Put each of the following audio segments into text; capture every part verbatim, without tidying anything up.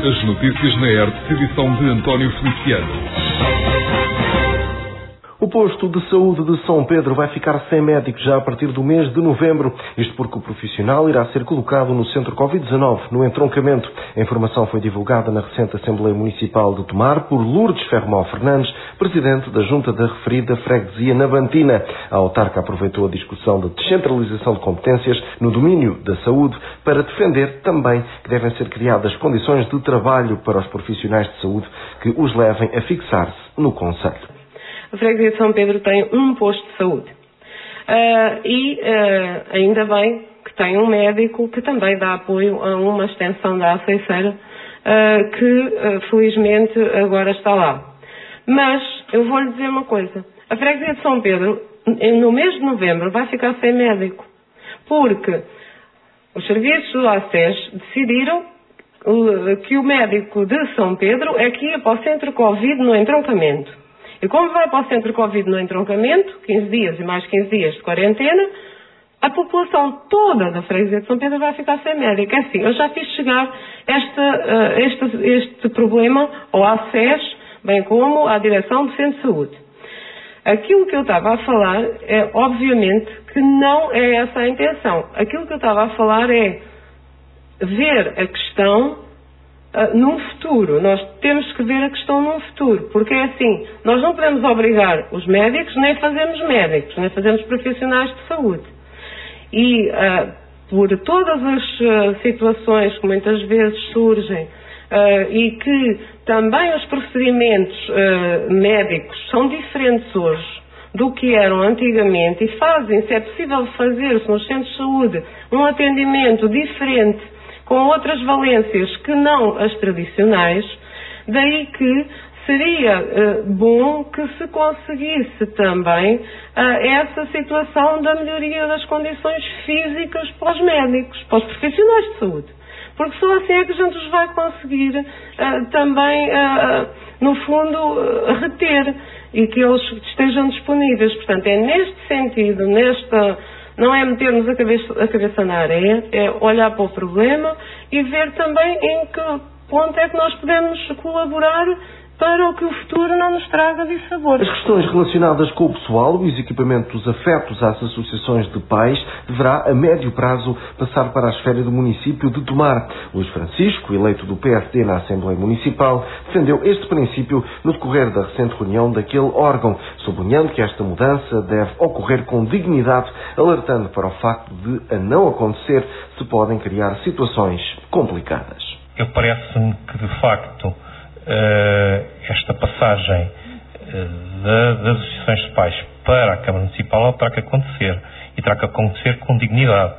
As notícias na E R T, edição de António Feliciano. O posto de saúde de São Pedro vai ficar sem médicos já a partir do mês de novembro. Isto porque o profissional irá ser colocado no centro covid dezanove, no entroncamento. A informação foi divulgada na recente Assembleia Municipal de Tomar por Lourdes Ferromão Fernandes, presidente da junta da referida freguesia Navantina. A autarca aproveitou a discussão de descentralização de competências no domínio da saúde para defender também que devem ser criadas condições de trabalho para os profissionais de saúde que os levem a fixar-se no concelho. A freguesia de São Pedro tem um posto de saúde uh, e uh, ainda bem que tem um médico que também dá apoio a uma extensão da Aceiceira uh, que uh, felizmente agora está lá. Mas eu vou lhe dizer uma coisa, a freguesia de São Pedro no mês de novembro vai ficar sem médico, porque os serviços do A C E S decidiram uh, que o médico de São Pedro é que ia para o centro Covid no entroncamento. E como vai para o centro Covid no entroncamento, quinze dias e mais quinze dias de quarentena, a população toda da freguesia de São Pedro vai ficar sem médico. É assim, eu já fiz chegar esta, uh, este, este problema ao A C E S, bem como à direção do Centro de Saúde. Aquilo que eu estava a falar é, obviamente, que não é essa a intenção. Aquilo que eu estava a falar é ver a questão Uh, num futuro. Nós temos que ver a questão num futuro, porque é assim, nós não podemos obrigar os médicos, nem fazemos médicos, nem fazemos profissionais de saúde. E uh, por todas as uh, situações que muitas vezes surgem uh, e que também os procedimentos uh, médicos são diferentes hoje do que eram antigamente e fazem, se é possível fazer-se nos centros de saúde, um atendimento diferente com outras valências que não as tradicionais, daí que seria uh, bom que se conseguisse também uh, essa situação da melhoria das condições físicas para os médicos, para os profissionais de saúde. Porque só assim é que a gente os vai conseguir uh, também, uh, no fundo, uh, reter e que eles estejam disponíveis. Portanto, é neste sentido, nesta... Não é metermos a cabeça, a cabeça na areia, é olhar para o problema e ver também em que ponto é que nós podemos colaborar para que o futuro não nos traga dissabores. As questões relacionadas com o pessoal e os equipamentos afetos às associações de pais deverá, a médio prazo, passar para a esfera do município de Tomar. Luís Francisco, eleito do P S D na Assembleia Municipal, defendeu este princípio no decorrer da recente reunião daquele órgão, sublinhando que esta mudança deve ocorrer com dignidade, alertando para o facto de, a não acontecer, se podem criar situações complicadas. Eu parece-me que, de facto, Uh, esta passagem uh, da, das associações de pais para a Câmara Municipal ela terá que acontecer e terá que acontecer com dignidade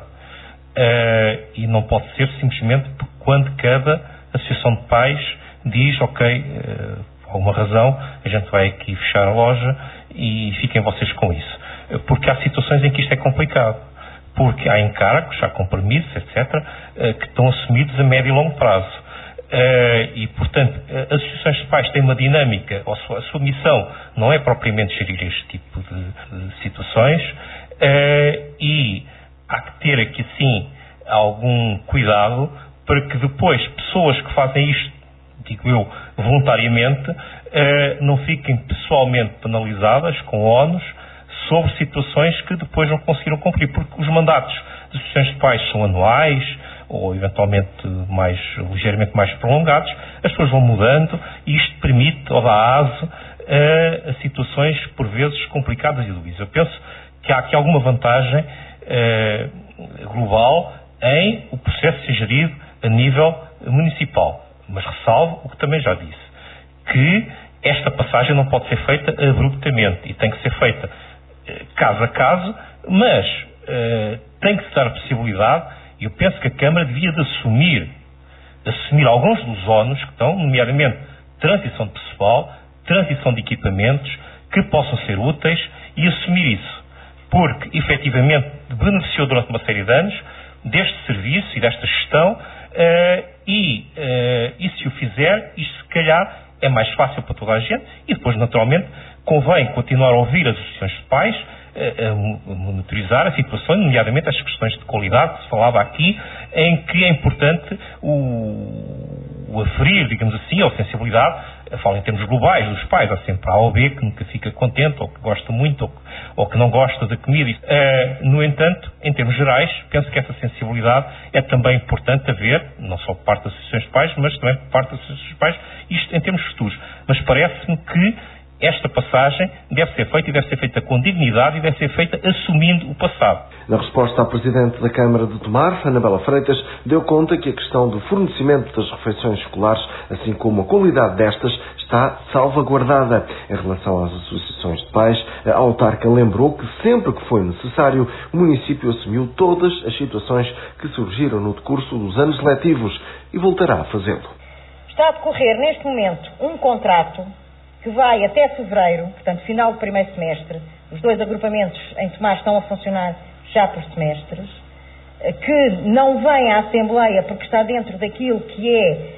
uh, e não pode ser simplesmente quando cada associação de pais diz ok, uh, por alguma razão a gente vai aqui fechar a loja e fiquem vocês com isso, uh, porque há situações em que isto é complicado, porque há encargos, há compromissos, etcétera, uh, que estão assumidos a médio e longo prazo. Uh, e, portanto, as associações de pais têm uma dinâmica, a sua, a sua missão não é propriamente gerir este tipo de, de situações uh, e há que ter aqui, sim, algum cuidado para que depois pessoas que fazem isto, digo eu, voluntariamente, uh, não fiquem pessoalmente penalizadas com ónus sobre situações que depois não conseguiram cumprir, porque os mandatos das associações de pais são anuais, ou eventualmente mais, ligeiramente mais prolongados, as pessoas vão mudando e isto permite ou dá aso a, a situações por vezes complicadas e duviosas. Eu penso que há aqui alguma vantagem eh, global em o processo ser gerido a nível municipal, mas ressalvo o que também já disse, que esta passagem não pode ser feita abruptamente e tem que ser feita eh, caso a caso, mas eh, tem que se dar a possibilidade. Eu penso que a Câmara devia de assumir, assumir alguns dos ónus que estão, nomeadamente transição de pessoal, transição de equipamentos, que possam ser úteis e assumir isso. Porque, efetivamente, beneficiou durante uma série de anos deste serviço e desta gestão uh, e, uh, e se o fizer, isto se calhar é mais fácil para toda a gente e depois, naturalmente, convém continuar a ouvir as associações de pais, a monitorizar a situação, nomeadamente as questões de qualidade que se falava aqui, em que é importante o, o aferir, digamos assim, ou sensibilidade, falo em termos globais dos pais, há sempre A ou B que nunca fica contente, ou que gosta muito, ou que, ou que não gosta da comida. Uh, no entanto, em termos gerais, penso que essa sensibilidade é também importante haver, não só por parte das associações de pais, mas também por parte das associações de pais, isto em termos futuros. Mas parece-me que esta passagem deve ser feita e deve ser feita com dignidade e deve ser feita assumindo o passado. Na resposta, a Presidente da Câmara de Tomar, Anabela Freitas, deu conta que a questão do fornecimento das refeições escolares, assim como a qualidade destas, está salvaguardada. Em relação às associações de pais, a autarca lembrou que sempre que foi necessário, o município assumiu todas as situações que surgiram no decurso dos anos letivos e voltará a fazê-lo. Está a decorrer neste momento um contrato que vai até fevereiro, portanto, final do primeiro semestre. Os dois agrupamentos em Tomar estão a funcionar já por semestres, que não vem à Assembleia porque está dentro daquilo que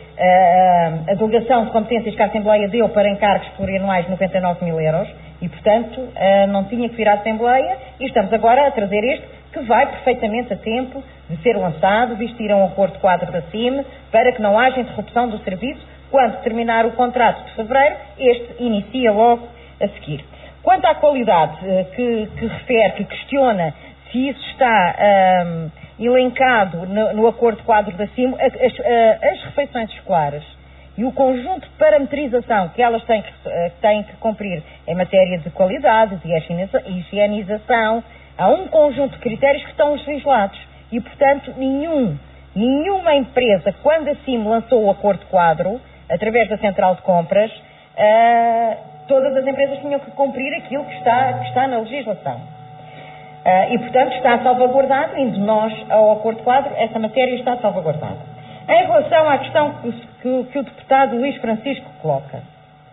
é uh, a delegação de competências que a Assembleia deu para encargos plurianuais de noventa e nove mil euros e, portanto, uh, não tinha que vir à Assembleia e estamos agora a trazer este que vai perfeitamente a tempo de ser lançado, visto ir a um acordo quadro da C I M, para que não haja interrupção do serviço. Quando terminar o contrato de fevereiro, este inicia logo a seguir. Quanto à qualidade que, que refere, que questiona se isso está um, elencado no, no acordo quadro da C I M, as, as, as refeições escolares e o conjunto de parametrização que elas têm que, têm que cumprir em matéria de qualidade, de higienização, há um conjunto de critérios que estão legislados e, portanto, nenhum, nenhuma empresa, quando a C I M lançou o acordo quadro, através da central de compras, uh, todas as empresas tinham que cumprir aquilo que está, que está na legislação. Uh, e, portanto, está salvaguardado, indo nós ao acordo quadro, essa matéria está salvaguardada. Em relação à questão que, que, que o deputado Luís Francisco coloca.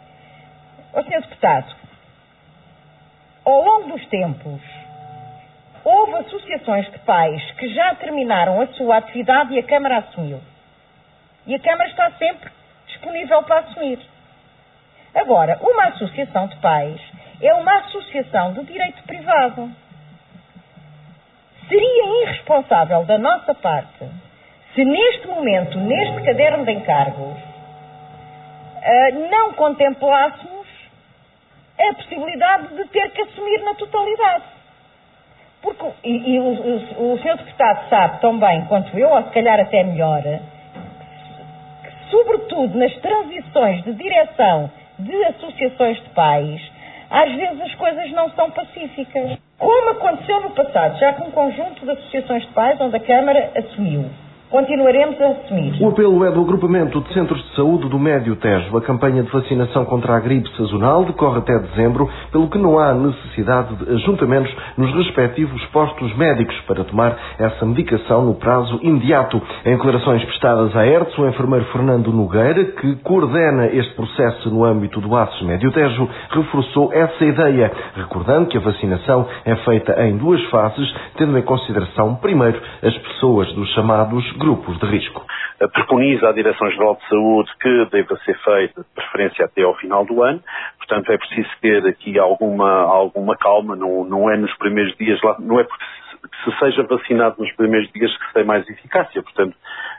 Ó senhor deputado, ao longo dos tempos, houve associações de pais que já terminaram a sua atividade e a Câmara assumiu. E a Câmara está sempre disponível para assumir. Agora, uma associação de pais é uma associação de direito privado. Seria irresponsável da nossa parte se neste momento, neste caderno de encargos, não contemplássemos a possibilidade de ter que assumir na totalidade. Porque, e, e o, o, o senhor deputado sabe tão bem quanto eu, ou se calhar até melhor, sobretudo nas transições de direção de associações de pais, às vezes as coisas não são pacíficas. Como aconteceu no passado, já com um conjunto de associações de pais onde a Câmara assumiu. Continuaremos a assumir. O apelo é do agrupamento de centros de saúde do Médio Tejo. A campanha de vacinação contra a gripe sazonal decorre até dezembro, pelo que não há necessidade de ajuntamentos nos respectivos postos médicos para tomar essa medicação no prazo imediato. Em declarações prestadas à E R T S, o enfermeiro Fernando Nogueira, que coordena este processo no âmbito do A C E S Médio Tejo, reforçou essa ideia, recordando que a vacinação é feita em duas fases, tendo em consideração, primeiro, as pessoas dos chamados grupos de risco. Preconiza a Direção-Geral de Saúde que deva ser feita de preferência até ao final do ano, portanto é preciso ter aqui alguma, alguma calma, não, não é nos primeiros dias, lá, não é porque se, se seja vacinado nos primeiros dias que se tem mais eficácia, portanto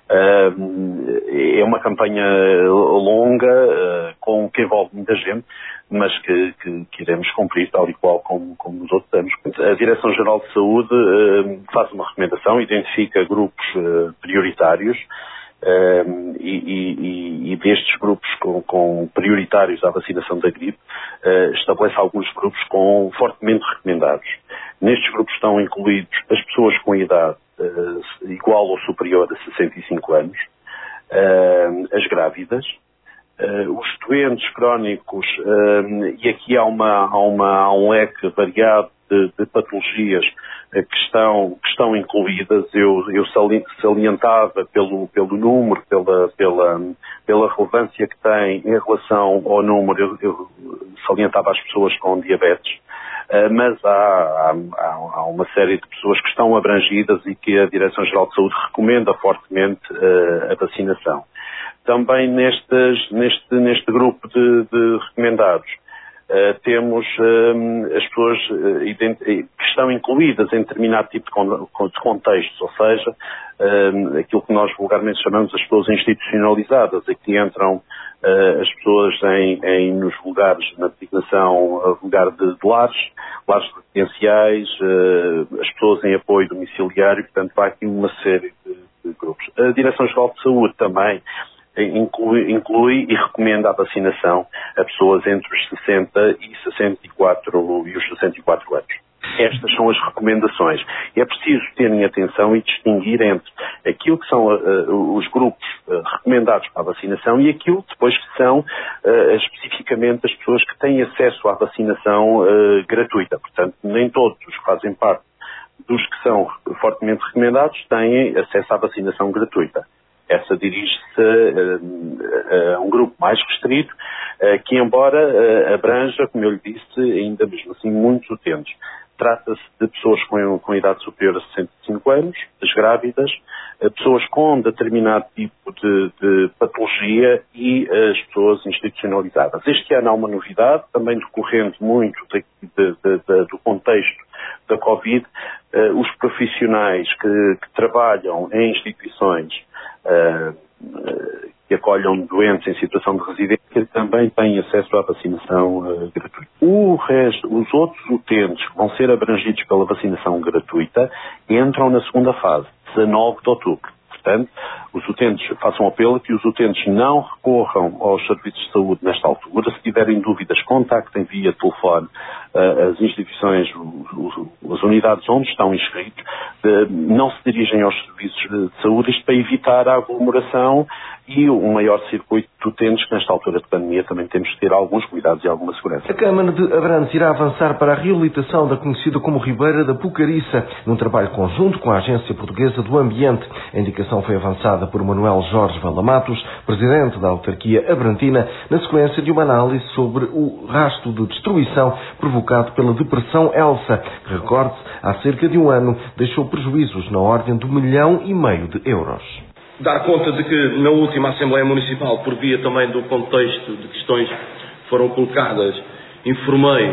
uh, é uma campanha longa, uh, com, que envolve muita gente, mas que, que, que iremos cumprir tal e qual como, como nos outros anos. A Direção-Geral de Saúde uh, faz uma recomendação, identifica grupos uh, prioritários uh, e, e, e destes grupos com, com prioritários à vacinação da gripe, uh, estabelece alguns grupos com, fortemente recomendados. Nestes grupos estão incluídos as pessoas com idade uh, igual ou superior a sessenta e cinco anos, uh, as grávidas, Uh, os doentes crónicos, uh, e aqui há, uma, há, uma, há um leque variado de, de patologias uh, que, estão, que estão incluídas. Eu, eu salientava pelo, pelo número, pela, pela, pela relevância que tem em relação ao número, eu, eu salientava as pessoas com diabetes, uh, mas há, há, há uma série de pessoas que estão abrangidas e que a Direção-Geral de Saúde recomenda fortemente uh, a vacinação. Também nestes, neste, neste grupo de, de recomendados uh, temos uh, as pessoas uh, que estão incluídas em determinado tipo de, con de contextos, ou seja, uh, aquilo que nós vulgarmente chamamos as pessoas institucionalizadas, em que entram uh, as pessoas em, em, nos lugares, na designação, uh, lugar de, de lares, lares residenciais, uh, as pessoas em apoio domiciliário, portanto, há aqui uma série de, de grupos. A Direção-Geral de Saúde também Inclui, inclui e recomenda a vacinação a pessoas entre os sessenta e sessenta e quatro e os sessenta e quatro anos. Estas são as recomendações. É preciso terem atenção e distinguir entre aquilo que são uh, os grupos uh, recomendados para a vacinação e aquilo depois que são uh, especificamente as pessoas que têm acesso à vacinação uh, gratuita. Portanto, nem todos os que fazem parte dos que são fortemente recomendados têm acesso à vacinação gratuita. Essa dirige-se uh, a um grupo mais restrito, uh, que embora uh, abranja, como eu lhe disse, ainda mesmo assim muitos utentes. Trata-se de pessoas com, com idade superior a sessenta e cinco anos, as grávidas, uh, pessoas com determinado tipo de, de patologia e uh, as pessoas institucionalizadas. Este ano há uma novidade, também decorrente muito de, de, de, de, do contexto da Covid, uh, os profissionais que, que trabalham em instituições Uh, uh, que acolham doentes em situação de residência também têm acesso à vacinação uh, gratuita. O resto, os outros utentes que vão ser abrangidos pela vacinação gratuita entram na segunda fase, dezanove de outubro. Portanto, os utentes, façam apelo que os utentes não recorram aos serviços de saúde nesta altura. Se tiverem dúvidas, contactem via telefone uh, as instituições, os, os, as unidades onde estão inscritos. Uh, não se dirigem aos serviços de saúde, isto para evitar a aglomeração e um maior circuito de utentes, que nesta altura de pandemia também temos que ter alguns cuidados e alguma segurança. A Câmara de Abrantes irá avançar para a reabilitação da conhecida como Ribeira da Pucariça, num trabalho conjunto com a Agência Portuguesa do Ambiente. A indicação foi avançada por Manuel Jorge Valamatos, presidente da autarquia abrantina, na sequência de uma análise sobre o rastro de destruição provocado pela Depressão Elsa, que, recorde-se, há cerca de um ano deixou prejuízos na ordem de um milhão e meio de euros. Dar conta de que na última Assembleia Municipal, por via também do contexto de questões que foram colocadas, informei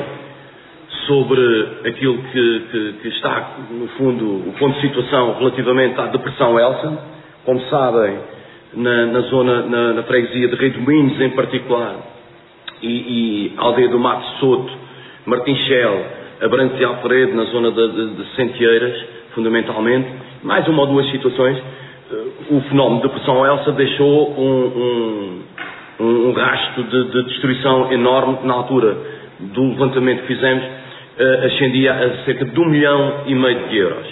sobre aquilo que, que, que está, no fundo, o ponto de situação relativamente à Depressão Elsa. Como sabem, na, na zona, na, na freguesia de Redominhos em particular, e, e aldeia do Mato Soto, Martinchel, Abrantes e Alfredo, na zona de, de, de Sentieiras, fundamentalmente, mais uma ou duas situações, o fenómeno de Depressão Elsa deixou um, um, um rastro de, de destruição enorme. Na altura do levantamento que fizemos, uh, ascendia a cerca de um milhão e meio de euros.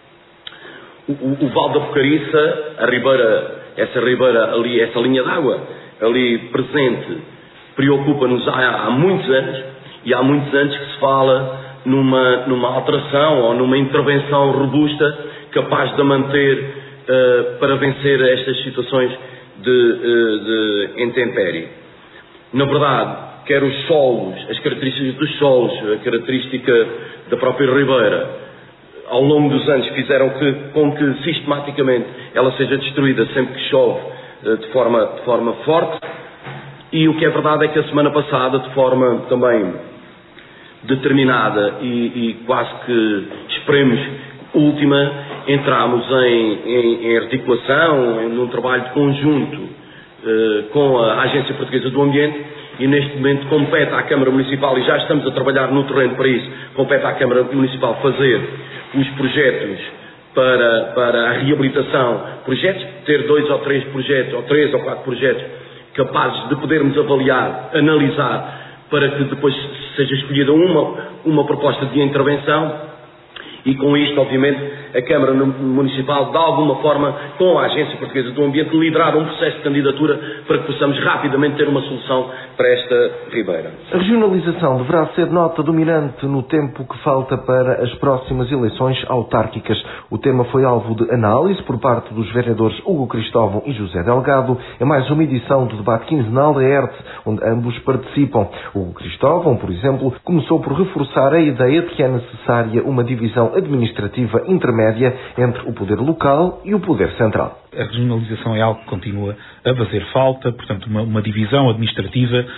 O, o, o Val da Pucariça, a ribeira, essa ribeira ali, essa linha d'água ali presente, preocupa-nos há, há muitos anos, e há muitos anos que se fala numa, numa alteração ou numa intervenção robusta capaz de manter Uh, para vencer estas situações de, uh, de intempérie. Na verdade, quer os solos, as características dos solos, a característica da própria ribeira, ao longo dos anos fizeram que, com que sistematicamente ela seja destruída sempre que chove uh, de, forma, de forma forte, e o que é verdade é que a semana passada, de forma também determinada e, e quase que esperemos última, entramos em, em, em articulação, em, num trabalho de conjunto uh, com a Agência Portuguesa do Ambiente, e neste momento compete à Câmara Municipal, e já estamos a trabalhar no terreno para isso, compete à Câmara Municipal fazer os projetos para, para a reabilitação, projetos, ter dois ou três projetos, ou três ou quatro projetos, capazes de podermos avaliar, analisar, para que depois seja escolhida uma, uma proposta de intervenção. E com isto, obviamente, a Câmara Municipal, de alguma forma, com a Agência Portuguesa do Ambiente, liderar um processo de candidatura para que possamos rapidamente ter uma solução para esta ribeira. A regionalização deverá ser nota dominante no tempo que falta para as próximas eleições autárquicas. O tema foi alvo de análise por parte dos vereadores Hugo Cristóvão e José Delgado. É mais uma edição do debate quinzenal da E R T, onde ambos participam. Hugo Cristóvão, por exemplo, começou por reforçar a ideia de que é necessária uma divisão administrativa intermédia entre o poder local e o poder central. A regionalização é algo que continua a fazer falta, portanto, uma, uma divisão administrativa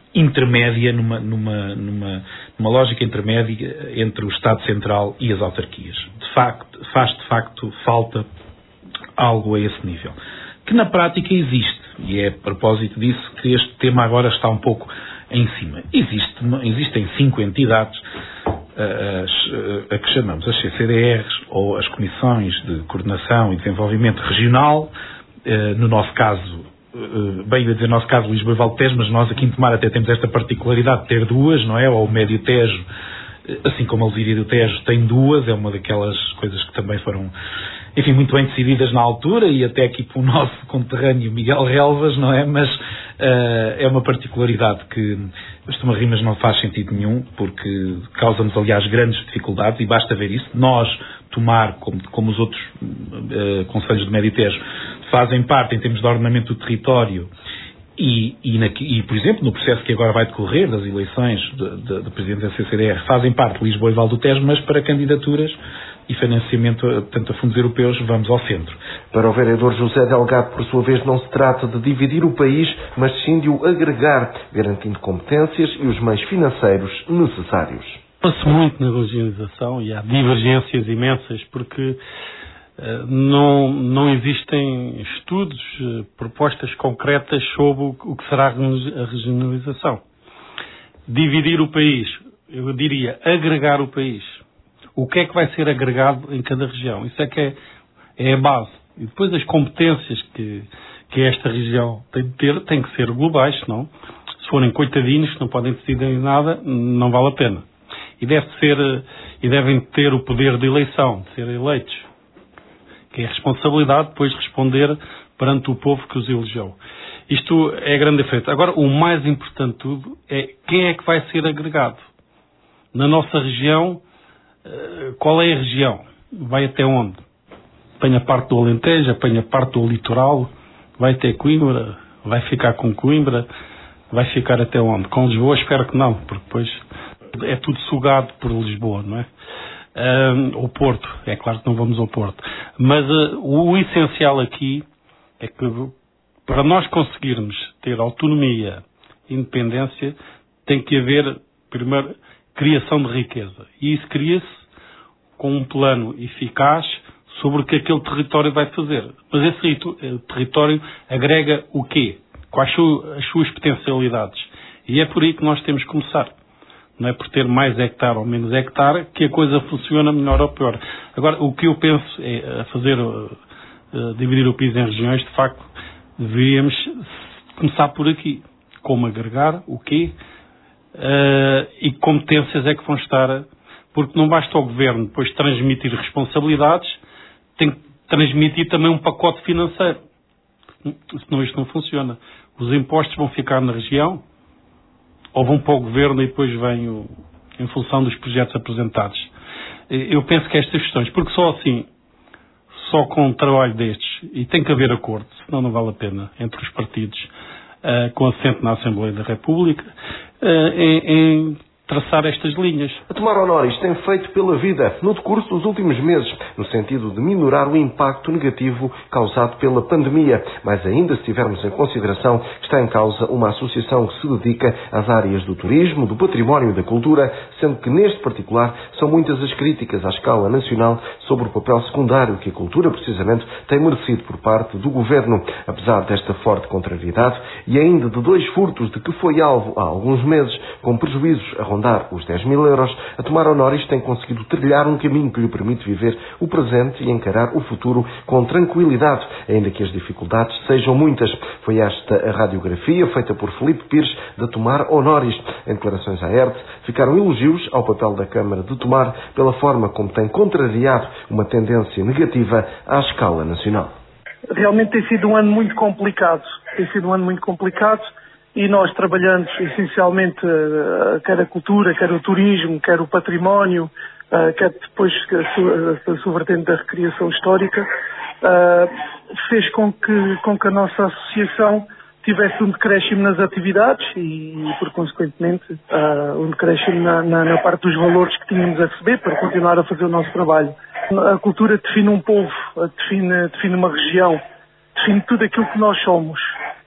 intermédia, numa, numa, numa, numa lógica intermédia entre o Estado Central e as autarquias. De facto, faz de facto falta algo a esse nível, que na prática existe, e é a propósito disso que este tema agora está um pouco em cima. Existe, existem cinco entidades, as, a que chamamos as C C D Rs, ou as Comissões de Coordenação e Desenvolvimento Regional, no nosso caso, bem ia dizer no nosso caso Lisboa e Val Tejo, mas nós aqui em Tomar até temos esta particularidade de ter duas, não é? Ou o Médio Tejo, assim como a Lesíria do Tejo tem duas, é uma daquelas coisas que também foram, enfim, muito bem decididas na altura, e até aqui para o nosso conterrâneo Miguel Relvas, não é? Mas uh, é uma particularidade que as Tomarrimas não faz sentido nenhum, porque causa-nos, aliás, grandes dificuldades, e basta ver isso. Nós, Tomar, como, como os outros uh, concelhos do Médio Tejo, fazem parte, em termos de ordenamento do território, e, e, na, e, por exemplo, no processo que agora vai decorrer das eleições de, de, de Presidente da C C D R, fazem parte de Lisboa e Val do Tejo, mas para candidaturas e financiamento, tanto a fundos europeus, vamos ao centro. Para o vereador José Delgado, por sua vez, não se trata de dividir o país, mas sim de o agregar, garantindo competências e os meios financeiros necessários. Fala-se muito na regionalização e há divergências imensas, porque uh, não, não existem estudos, uh, propostas concretas sobre o, o que será a regionalização. Dividir o país, eu diria agregar o país. O que é que vai ser agregado em cada região? Isso é que é, é a base. E depois as competências que, que esta região tem de ter têm que ser globais, senão, se forem coitadinhos que não podem decidir em nada, não vale a pena. E, deve ser, e devem ter o poder de eleição, de ser eleitos. Que é a responsabilidade depois de responder perante o povo que os elegeu. Isto é grande efeito. Agora, o mais importante de tudo é quem é que vai ser agregado. Na nossa região, qual é a região? Vai até onde? Apanha parte do Alentejo, apanha parte do litoral, vai até Coimbra, vai ficar com Coimbra, vai ficar até onde? Com Lisboa espero que não, porque depois é tudo sugado por Lisboa, não é? Um, o Porto, é claro que não vamos ao Porto. Mas uh, o essencial aqui é que para nós conseguirmos ter autonomia e independência tem que haver, primeiro, criação de riqueza. E isso cria-se com um plano eficaz sobre o que aquele território vai fazer. Mas esse território agrega o quê? Quais são as suas potencialidades? E é por aí que nós temos que começar. Não é por ter mais hectare ou menos hectare que a coisa funciona melhor ou pior. Agora, o que eu penso é a fazer, uh, uh, dividir o país em regiões, de facto, deveríamos começar por aqui. Como agregar, o quê? Uh, e que competências é que vão estar, porque não basta ao Governo depois transmitir responsabilidades, tem que transmitir também um pacote financeiro, senão isto não funciona. Os impostos vão ficar na região ou vão para o Governo e depois vem o, em função dos projetos apresentados. Eu penso que estas questões, porque só assim, só com um trabalho destes, e tem que haver acordo, senão não vale a pena, entre os partidos, uh, com assento na Assembleia da República, Em, em traçar estas linhas. A Tomar Honoris tem feito pela vida no decurso dos últimos meses, no sentido de minorar o impacto negativo causado pela pandemia, mas ainda se tivermos em consideração que está em causa uma associação que se dedica às áreas do turismo, do património e da cultura, sendo que neste particular são muitas as críticas à escala nacional sobre o papel secundário que a cultura precisamente tem merecido por parte do Governo. Apesar desta forte contrariedade e ainda de dois furtos de que foi alvo há alguns meses, com prejuízos a rondar os dez mil euros, a Tomar Honoris tem conseguido trilhar um caminho que lhe permite viver o presente e encarar o futuro com tranquilidade, ainda que as dificuldades sejam muitas. Foi esta a radiografia feita por Filipe Pires da Tomar Honoris. Em declarações à R T, ficaram elogios ao papel da Câmara de Tomar pela forma como tem contrariado uma tendência negativa à escala nacional. Realmente tem sido um ano muito complicado. Tem sido um ano muito complicado. E nós trabalhando essencialmente uh, quer a cultura, quer o turismo, quer o património, uh, quer depois a sua vertente da recriação histórica, uh, fez com que, com que a nossa associação tivesse um decréscimo nas atividades e, e por consequentemente, uh, um decréscimo na, na, na parte dos valores que tínhamos a receber para continuar a fazer o nosso trabalho. A cultura define um povo, define, define uma região, define tudo aquilo que nós somos.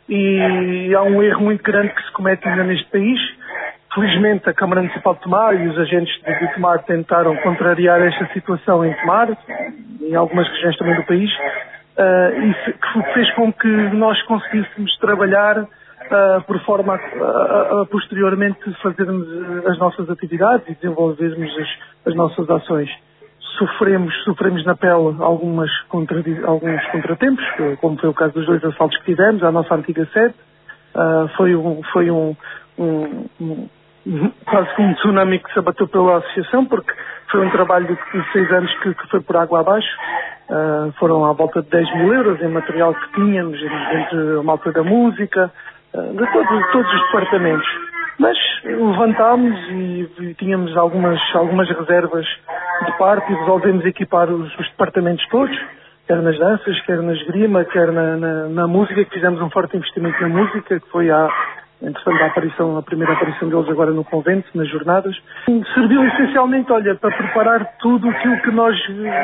e há um erro muito grande que se comete ainda neste país. Felizmente a Câmara Municipal de Tomar e os agentes de Tomar tentaram contrariar esta situação em Tomar, em algumas regiões também do país, uh, e que fez com que nós conseguíssemos trabalhar uh, por forma a, a, a posteriormente fazermos as nossas atividades e desenvolvermos as, as nossas ações. Sofremos, sofremos na pele algumas contra, alguns contratempos, como foi o caso dos dois assaltos que tivemos à nossa antiga sede. Uh, foi um, foi um, um, um quase um tsunami que se abateu pela associação, porque foi um trabalho de seis anos que, que foi por água abaixo. Uh, foram à volta de dez mil euros em material que tínhamos, entre a malta da música, uh, de todos, todos os departamentos. Mas levantámos e, e tínhamos algumas, algumas reservas de parte e resolvemos equipar os, os departamentos todos, quer nas danças, quer na esgrima, quer na, na, na música, que fizemos um forte investimento na música, que foi a entretanto, a aparição, a primeira aparição deles agora no convento, nas jornadas. Serviu essencialmente, olha, para preparar tudo aquilo que nós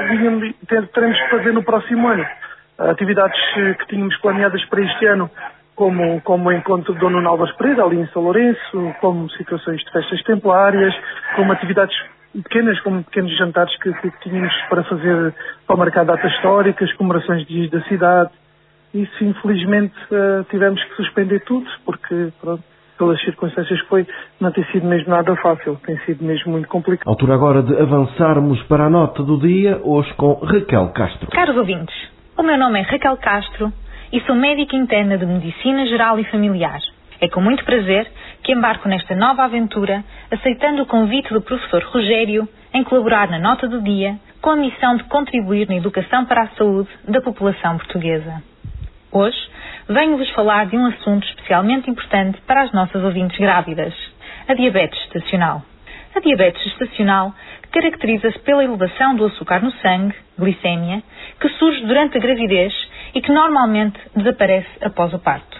teremos que fazer no próximo ano. Atividades que tínhamos planeadas para este ano, como, como o encontro de Dona Álvares Pereira, ali em São Lourenço, como situações de festas templárias, como atividades pequenas, como pequenos jantares que, que tínhamos para fazer, para marcar datas históricas, comemorações de dias da cidade. Isso, infelizmente, uh, tivemos que suspender tudo, porque, pronto, pelas circunstâncias que foi, não tem sido mesmo nada fácil, tem sido mesmo muito complicado. Altura agora de avançarmos para a nota do dia, hoje com Raquel Castro. Caros ouvintes, o meu nome é Raquel Castro e sou médica interna de Medicina Geral e Familiar. É com muito prazer que embarco nesta nova aventura, aceitando o convite do professor Rogério em colaborar na nota do dia, com a missão de contribuir na educação para a saúde da população portuguesa. Hoje, venho-vos falar de um assunto especialmente importante para as nossas ouvintes grávidas, a diabetes gestacional. A diabetes gestacional caracteriza-se pela elevação do açúcar no sangue, glicémia, que surge durante a gravidez e que normalmente desaparece após o parto.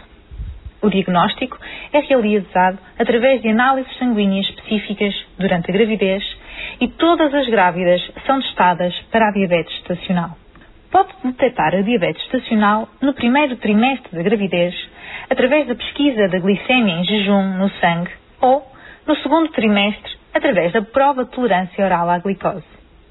O diagnóstico é realizado através de análises sanguíneas específicas durante a gravidez e todas as grávidas são testadas para a diabetes gestacional. Pode-se detectar a diabetes gestacional no primeiro trimestre da gravidez, através da pesquisa da glicémia em jejum no sangue, ou, no segundo trimestre, através da prova de tolerância oral à glicose.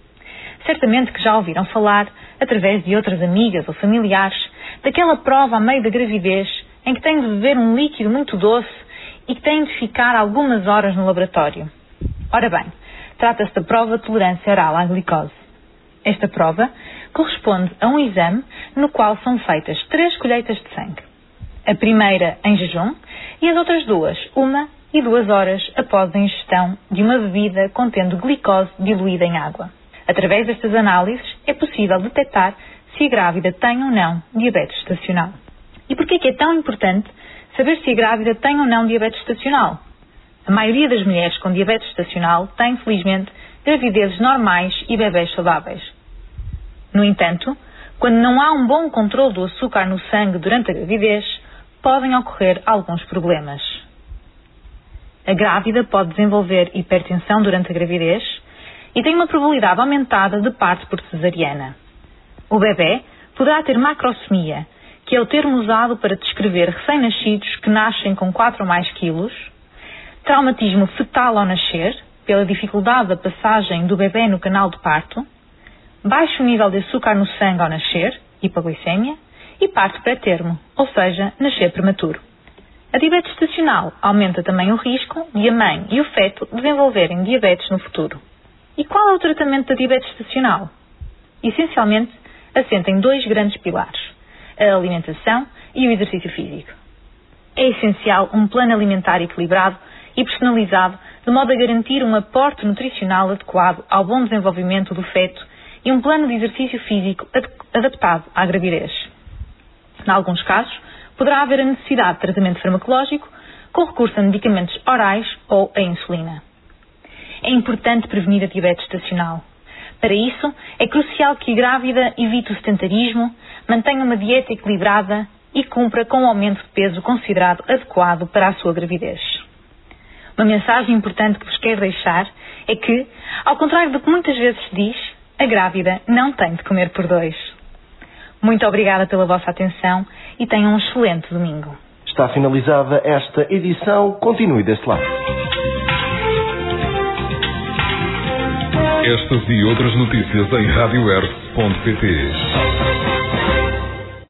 Certamente que já ouviram falar, através de outras amigas ou familiares, daquela prova a meio da gravidez, em que têm de beber um líquido muito doce e que têm de ficar algumas horas no laboratório. Ora bem, trata-se da prova de tolerância oral à glicose. Esta prova corresponde a um exame no qual são feitas três colheitas de sangue. A primeira em jejum e as outras duas, uma e duas horas após a ingestão de uma bebida contendo glicose diluída em água. Através destas análises é possível detectar se a grávida tem ou não diabetes gestacional. E por que é tão importante saber se a grávida tem ou não diabetes gestacional? A maioria das mulheres com diabetes gestacional tem, felizmente, gravidezes normais e bebés saudáveis. No entanto, quando não há um bom controle do açúcar no sangue durante a gravidez, podem ocorrer alguns problemas. A grávida pode desenvolver hipertensão durante a gravidez e tem uma probabilidade aumentada de parto por cesariana. O bebê poderá ter macrosomia, que é o termo usado para descrever recém-nascidos que nascem com quatro ou mais quilos, traumatismo fetal ao nascer, pela dificuldade da passagem do bebê no canal de parto, baixo nível de açúcar no sangue ao nascer, hipoglicemia, e parto pré-termo, ou seja, nascer prematuro. A diabetes gestacional aumenta também o risco de a mãe e o feto desenvolverem diabetes no futuro. E qual é o tratamento da diabetes gestacional? Essencialmente, assenta em dois grandes pilares, a alimentação e o exercício físico. É essencial um plano alimentar equilibrado e personalizado, de modo a garantir um aporte nutricional adequado ao bom desenvolvimento do feto e um plano de exercício físico ad- adaptado à gravidez. Em alguns casos, poderá haver a necessidade de tratamento farmacológico com recurso a medicamentos orais ou a insulina. É importante prevenir a diabetes gestacional. Para isso, é crucial que a grávida evite o sedentarismo, mantenha uma dieta equilibrada e cumpra com um aumento de peso considerado adequado para a sua gravidez. Uma mensagem importante que vos quero deixar é que, ao contrário do que muitas vezes se diz, a grávida não tem de comer por dois. Muito obrigada pela vossa atenção e tenham um excelente domingo. Está finalizada esta edição. Continue deste lado. Estas e outras notícias em rádio erce ponto pt.